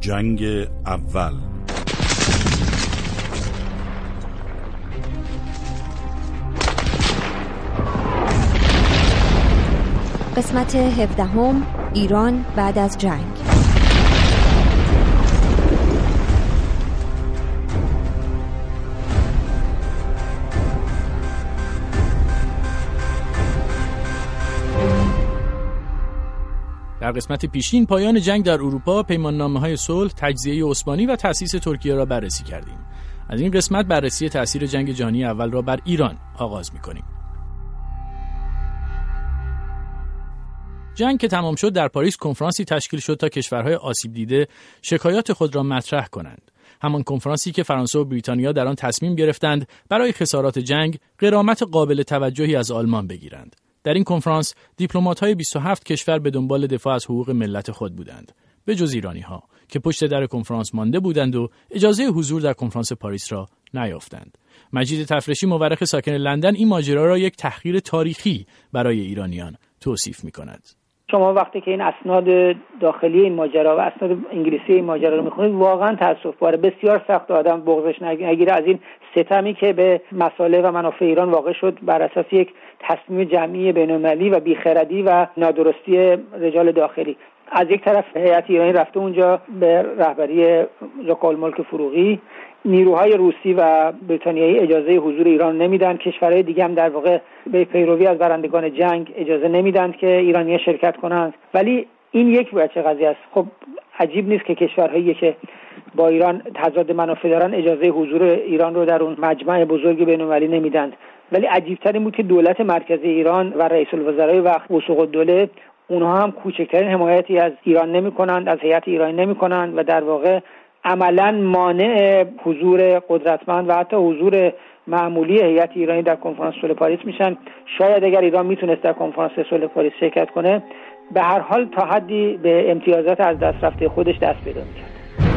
جنگ اول. قسمت 17 ایران بعد از جنگ. در قسمت پیشین پایان جنگ در اروپا، پیماننامه‌های صلح، تجزیه عثمانی و تأسیس ترکیه را بررسی کردیم. از این قسمت بررسی تأثیر جنگ جهانی اول را بر ایران آغاز می‌کنیم. جنگ که تمام شد، در پاریس کنفرانسی تشکیل شد تا کشورهای آسیب دیده شکایات خود را مطرح کنند. همان کنفرانسی که فرانسه و بریتانیا در آن تصمیم گرفتند برای خسارات جنگ غرامت قابل توجهی از آلمان بگیرند. در این کنفرانس دیپلمات‌های 27 کشور به دنبال دفاع از حقوق ملت خود بودند، به جز ایرانی‌ها که پشت در کنفرانس مانده بودند و اجازه حضور در کنفرانس پاریس را نیافتند. مجید تفرشی، مورخ ساکن لندن، این ماجرا را یک تحقیر تاریخی برای ایرانیان توصیف می‌کند. شما وقتی که این اسناد داخلی این ماجرا و اسناد انگلیسی این ماجرا رو می‌خونید، واقعا تأسف‌باره، بسیار سخت آدم بغضش نگیره از این ستمی که به مصالح و منافع ایران واقع شد بر اساس یک تصمیم جمعی بین‌المللی و بیخردی و نادرستی رجال داخلی. از یک طرف هیئت ایرانی رفته اونجا به رهبری ذوالملک فروغی، نیروهای روسی و بریتانیایی اجازه حضور ایران نمیدن، کشورهای دیگه هم در واقع به پیروی از برندگان جنگ اجازه نمیدن که ایرانی‌ها شرکت کنند. ولی این یک بچه قضیه است. خب عجیب نیست که کشورهایی که با ایران تضاد منافع دارن اجازه حضور ایران رو در اون مجمع بزرگ بین‌المللی نمیدن. ولی عجیب‌تر این بود که دولت مرکزی ایران و رئیس الوزرای وقت وثوق‌الدوله اونها هم کوچکترین حمایتی از ایران نمی‌کنند، از هیئت ایرانی نمی‌کنند و در واقع عملاً مانع حضور قدرتمند و حتی حضور معمولی هیئت ایرانی در کنفرانس صلح پاریس میشن. شاید اگر ایران میتونست در کنفرانس صلح پاریس شرکت کنه، به هر حال تا حدی به امتیازات از دست رفته خودش دست پیدا می‌کرد.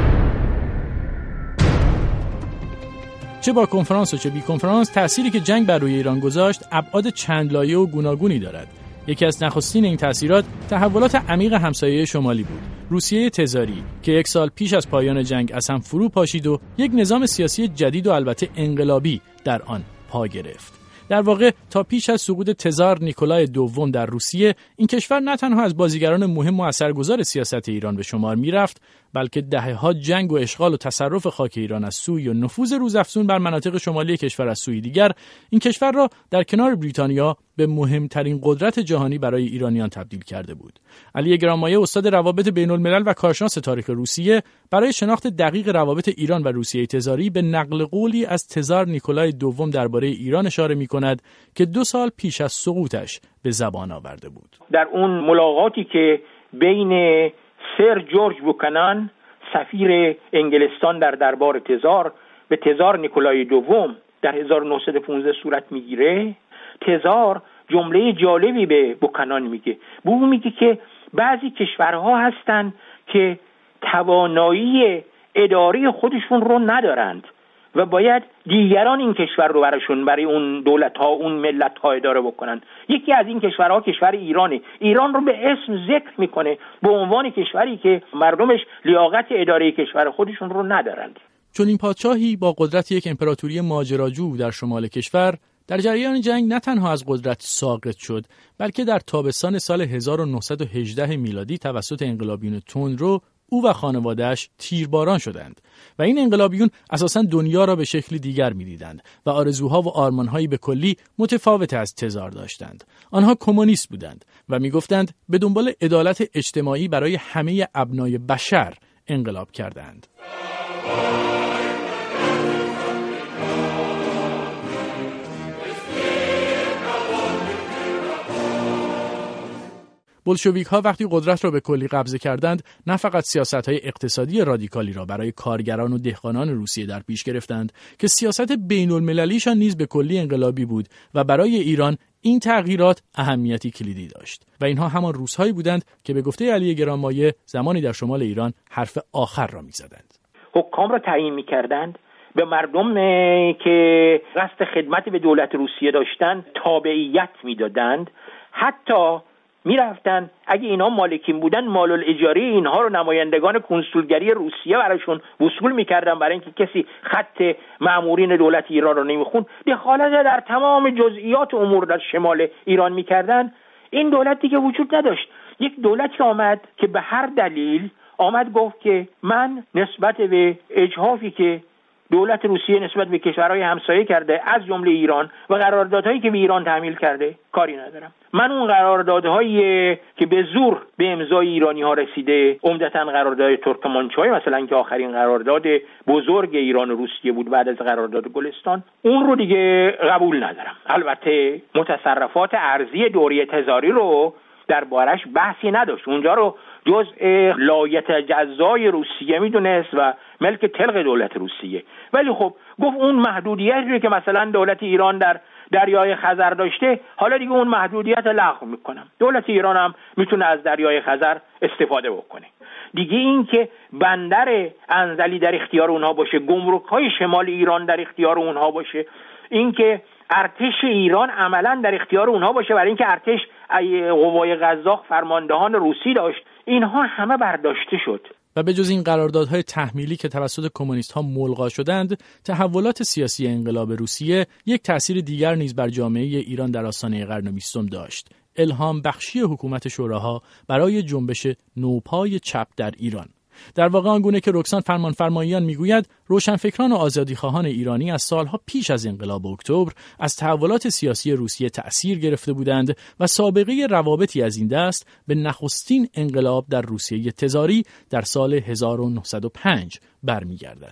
چه با کنفرانس و چه بی کنفرانس، تأثیری که جنگ بر روی ایران گذاشت ابعاد چند لایه و گوناگونی دارد. یکی از نخستین این تأثیرات تحولات عمیق همسایه شمالی بود. روسیه تزاری که یک سال پیش از پایان جنگ از هم فرو پاشید و یک نظام سیاسی جدید و البته انقلابی در آن پا گرفت. در واقع تا پیش از سقوط تزار نیکولای دوم در روسیه، این کشور نه تنها از بازیگران مهم و اثرگذار سیاست ایران به شمار میرفت، بلکه دهه‌ها جنگ و اشغال و تصرف خاک ایران از سوی و نفوذ روزافزون بر مناطق شمالی کشور از سوی دیگر، این کشور را در کنار بریتانیا به مهمترین قدرت جهانی برای ایرانیان تبدیل کرده بود. علی گرانمایه، استاد روابط بین‌الملل و کارشناس تاریخ روسیه، برای شناخت دقیق روابط ایران و روسیه تزاری به نقل قولی از تزار نیکولای دوم درباره ایران اشاره می‌کند که 2 سال پیش از سقوطش به زبان آورده بود. در اون ملاقاتی که بین سر جورج بوکانان، سفیر انگلستان در دربار تزار، به تزار نیکولای دوم در 1915 صورت میگیره، تزار جمله جالبی به بوکانان میگه. میگه که بعضی کشورها هستن که توانایی اداری خودشون رو ندارند و باید دیگران این کشور رو برای اون دولت‌ها، اون ملت‌ها اداره بکنن. یکی از این کشورها کشور ایرانه. ایران رو به اسم ذکر میکنه به عنوان کشوری که مردمش لیاقت اداره کشور خودشون رو ندارند. چون این پادشاهی با قدرت یک امپراتوری ماجراجو در شمال کشور در جریان جنگ نه تنها از قدرت ساقط شد، بلکه در تابستان سال 1918 میلادی توسط انقلابیون تندرو او و خانواده‌اش تیرباران شدند و این انقلابیون اساساً دنیا را به شکلی دیگر می‌دیدند و آرزوها و آرمان‌هایی به کلی متفاوت از تزار داشتند. آنها کمونیست بودند و می‌گفتند به دنبال عدالت اجتماعی برای همه ابنای بشر انقلاب کردند. بولشویک‌ها وقتی قدرت را به کلی قبضه کردند، نه فقط سیاست‌های اقتصادی رادیکالی را برای کارگران و دهقانان روسیه در پیش گرفتند که سیاست بین‌المللیشان نیز به کلی انقلابی بود و برای ایران این تغییرات اهمیتی کلیدی داشت و اینها همان روس‌هایی بودند که به گفته علی گرانمایه زمانی در شمال ایران حرف آخر را می‌زدند. حکام را تعیین می‌کردند، به مردم که قصد خدمت به دولت روسیه داشتند تابعیت می‌دادند، حتی میرفتن اگه اینا مالکین بودن مال الاجاره اینها رو نمایندگان کنسولگری روسیه براشون وصول میکردن، برای اینکه کسی خط مامورین دولت ایران رو نمیخوند، دخالت در تمام جزئیات امور در شمال ایران میکردن. این دولت دیگه وجود نداشت. یک دولتی آمد که به هر دلیل آمد گفت که من نسبت به اجحافی که دولت روسیه نسبت به کشورهای همسایه کرده از جمله ایران و قراردادهایی که به ایران تحمیل کرده کاری ندارم. من اون قراردادهایی که به زور به امضای ایرانی‌ها رسیده، عمدتاً قرارداد ترکمانچای مثلا که آخرین قرارداد بزرگ ایران و روسیه بود بعد از قرارداد گلستان، اون رو دیگه قبول ندارم. البته متصرفات ارضی دوره تزاری رو دربارش بحثی نداشت، اونجا رو جزء لایتجزای روسیه میدونست و ملک تلق دولت روسیه. ولی خب گفت اون محدودیتی که مثلا دولت ایران در دریای خزر داشته، حالا دیگه اون محدودیت لغو میکنم. دولت ایران هم میتونه از دریای خزر استفاده بکنه. دیگه این که بندر انزلی در اختیار اونها باشه، گمرک‌های شمال ایران در اختیار اونها باشه، این که ارتش ایران عملا در اختیار اونها باشه، برای اینکه ارتش قوای قزاق فرماندهان روسی داشت، اینها همه برداشته شد. و به جز این قراردادهای تحمیلی که توسط کمونیست‌ها ملغا شدند، تحولات سیاسی انقلاب روسیه یک تأثیر دیگر نیز بر جامعه ایران در آستانه قرن 20 داشت: الهام بخشی حکومت شوراها برای جنبش نوپای چپ در ایران. در واقع آنگونه که رکسان فرمانفرماییان میگوید، روشنفکران و آزادیخواهان ایرانی از سالها پیش از انقلاب اکتبر از تحولات سیاسی روسیه تأثیر گرفته بودند و سابقه روابطی از این دست به نخستین انقلاب در روسیه تزاری در سال 1905 برمیگردد.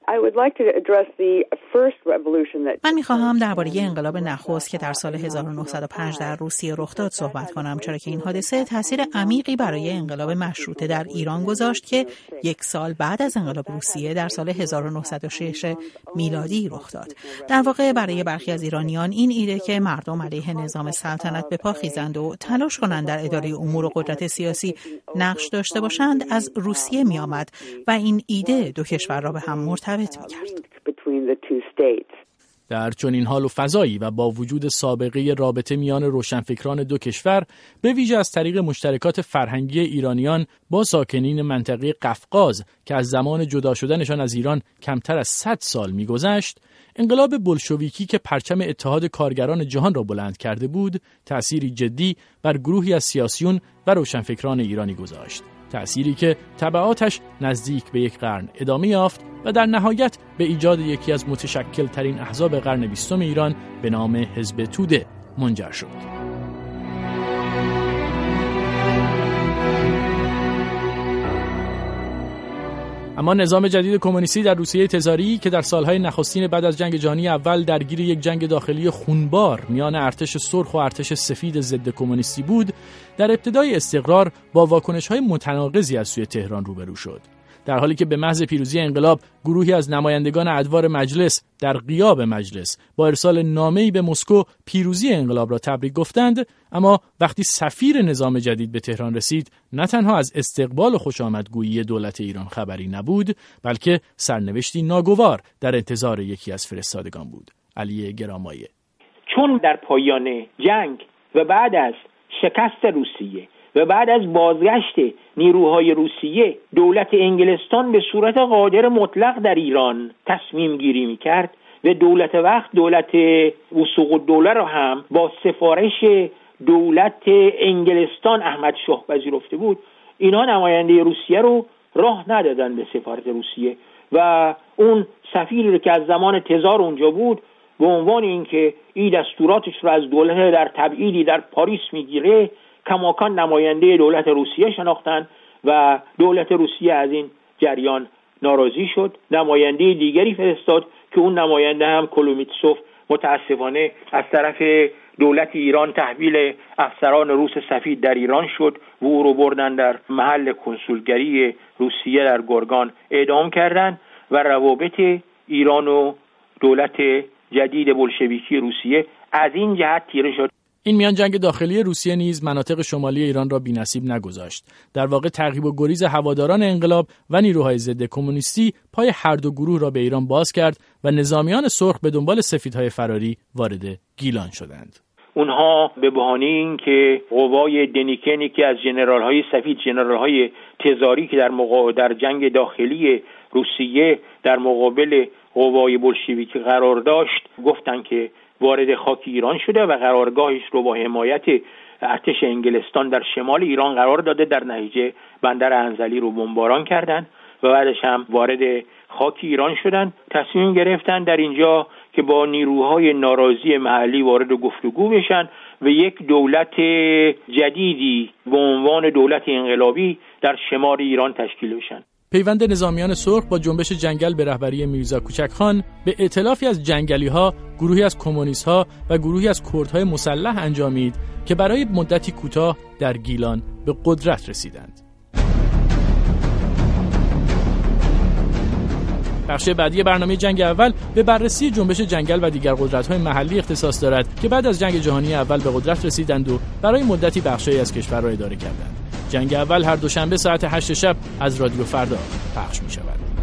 من می‌خواهم درباره انقلاب نخست که در سال 1905 در روسیه رخ داد صحبت کنم، چرا که این حادثه تأثیر عمیقی برای انقلاب مشروطه در ایران گذاشت که یک سال بعد از انقلاب روسیه در سال 1906 میلادی رخ داد. در واقع برای برخی از ایرانیان این ایده که مردم علیه نظام سلطنت به پا خیزند و تلاش کنند در اداره امور و قدرت سیاسی نقش داشته باشند از روسیه می‌آمد و این ایده دو کشور را به هم مرتبط در چنین حال و فضایی و با وجود سابقه رابطه میان روشنفکران دو کشور، به ویژه از طریق مشترکات فرهنگی ایرانیان با ساکنین منطقه قفقاز که از زمان جدا شدنشان از ایران کمتر از 100 سال می‌گذشت، انقلاب بولشویکی که پرچم اتحاد کارگران جهان را بلند کرده بود، تأثیری جدی بر گروهی از سیاسیون و روشنفکران ایرانی گذاشت. تأثیری که تبعاتش نزدیک به یک قرن ادامه یافت و در نهایت به ایجاد یکی از متشکل ترین احزاب قرن 20 ایران به نام حزب توده منجر شد. اما نظام جدید کمونیستی در روسیه تزاری که در سالهای نخستین بعد از جنگ جهانی اول درگیر یک جنگ داخلی خونبار میان ارتش سرخ و ارتش سفید ضد کمونیستی بود، در ابتدای استقرار با واکنش‌های متناقضی از سوی تهران روبرو شد. در حالی که به محض پیروزی انقلاب گروهی از نمایندگان ادوار مجلس در غیاب مجلس با ارسال نامه‌ای به مسکو پیروزی انقلاب را تبریک گفتند، اما وقتی سفیر نظام جدید به تهران رسید، نه تنها از استقبال و خوشامدگویی دولت ایران خبری نبود، بلکه سرنوشتی ناگوار در انتظار یکی از فرستادگان بود: علی گرامایه. چون در پایان جنگ و بعد از شکست روسیه و بعد از بازگشت نیروهای روسیه دولت انگلستان به صورت قادر مطلق در ایران تصمیم گیری میکرد و دولت وقت دولت وثوق الدوله را هم با سفارش دولت انگلستان احمد شاه پذیرفته بود، اینا نماینده روسیه رو راه ندادن به سفارت روسیه و اون سفیری رو که از زمان تزار اونجا بود به عنوان اینکه این دستوراتش رو از دولت در تبعیدی در پاریس میگیره کماکان نماینده دولت روسیه شناختن و دولت روسیه از این جریان ناراضی شد. نماینده دیگری فرستاد که اون نماینده هم کلومیتسوف متاسفانه از طرف دولت ایران تحویل افسران روس سفید در ایران شد و او رو بردن در محل کنسولگری روسیه در گرگان اعدام کردند و روابط ایران و دولت جدید بولشویکی روسیه از این جهت تیره شد. این میان جنگ داخلی روسیه نیز مناطق شمالی ایران را بی‌نصیب نگذاشت. در واقع تعقیب و گریز هواداران انقلاب و نیروهای ضد کمونیستی پای هر دو گروه را به ایران باز کرد و نظامیان سرخ به دنبال سفیدهای فراری وارد گیلان شدند. اونها به بهانه این که قوای دنیکن که از ژنرال‌های سفید، ژنرال‌های تزاری که در جنگ داخلی روسیه در مقابل قوای بولشویکی قرار داشت، گفتن که وارد خاک ایران شده و قرارگاهش رو با حمایت ارتش انگلستان در شمال ایران قرار داده. در نتیجه بندر انزلی رو بمباران کردن و بعدش هم وارد خاک ایران شدن. تصمیم گرفتن در اینجا که با نیروهای ناراضی محلی وارد گفتگو بشن و یک دولت جدیدی به عنوان دولت انقلابی در شمال ایران تشکیل بشن. پیوند نظامیان سرخ با جنبش جنگل به رهبری میرزا کوچکخان به ائتلافی از جنگلی‌ها، گروهی از کمونیست‌ها و گروهی از کردهای مسلح انجامید که برای مدتی کوتاه در گیلان به قدرت رسیدند. بخش بعدی برنامه جنگ اول به بررسی جنبش جنگل و دیگر قدرت‌های محلی اختصاص دارد که بعد از جنگ جهانی اول به قدرت رسیدند و برای مدتی بخشی از کشور را اداره کردند. جنگ اول هر دوشنبه ساعت 8 شب از رادیو فردا پخش می‌شود.